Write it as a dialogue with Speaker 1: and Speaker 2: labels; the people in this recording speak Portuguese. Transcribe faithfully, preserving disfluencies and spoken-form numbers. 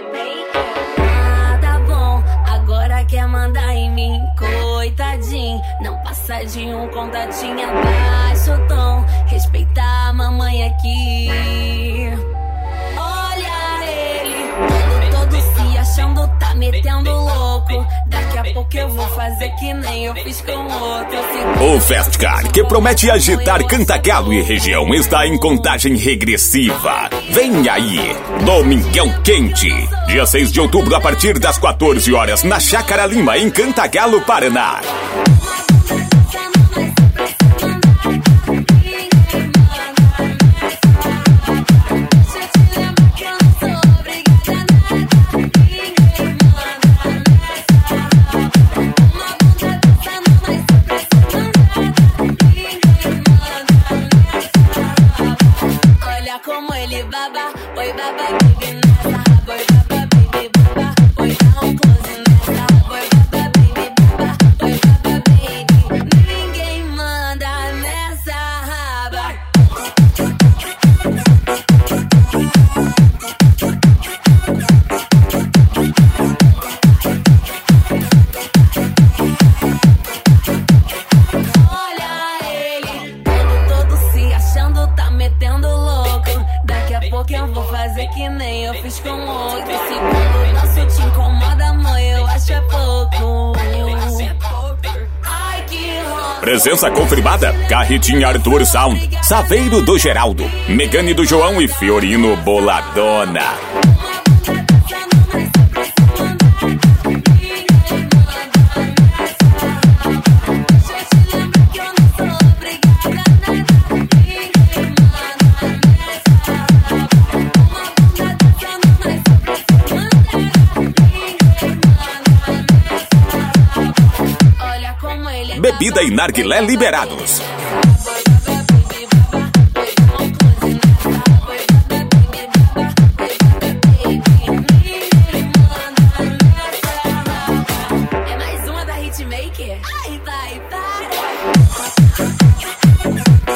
Speaker 1: Ah, tá bom, agora quer mandar em mim, coitadinho. Não passa de um contatinho abaixo o tom. Respeitar a mamãe aqui. Olha ele, todo, todo se achando, tá metendo louco. Daqui a pouco eu vou fazer que nem eu fiz com outro.
Speaker 2: O Festcar, que promete agitar Cantagalo e região, está em contagem regressiva. Vem aí, Domingão Quente, dia seis de outubro, a partir das quatorze horas, na Chácara Lima, em Cantagalo, Paraná.
Speaker 1: Como ele baba, oi baba, baby, nessa raba, oi baba, baby, baba, oi dá um close nessa raba, oi baba, baby, baba, oi baba, baby, ninguém manda nessa raba. Olha ele, todo, todo se achando, tá metendo louco. Daqui a pouco eu vou fazer que nem eu fiz com outro. Se quando danço te incomoda, mãe, eu acho é pouco. Ai, que roda.
Speaker 2: Presença confirmada: Carretinha Arthur Sound, Saveiro do Geraldo, Megane do João e Fiorino Boladona. Bebida e narguilé liberados.
Speaker 1: É mais uma da Hitmaker. Ai, vai, para.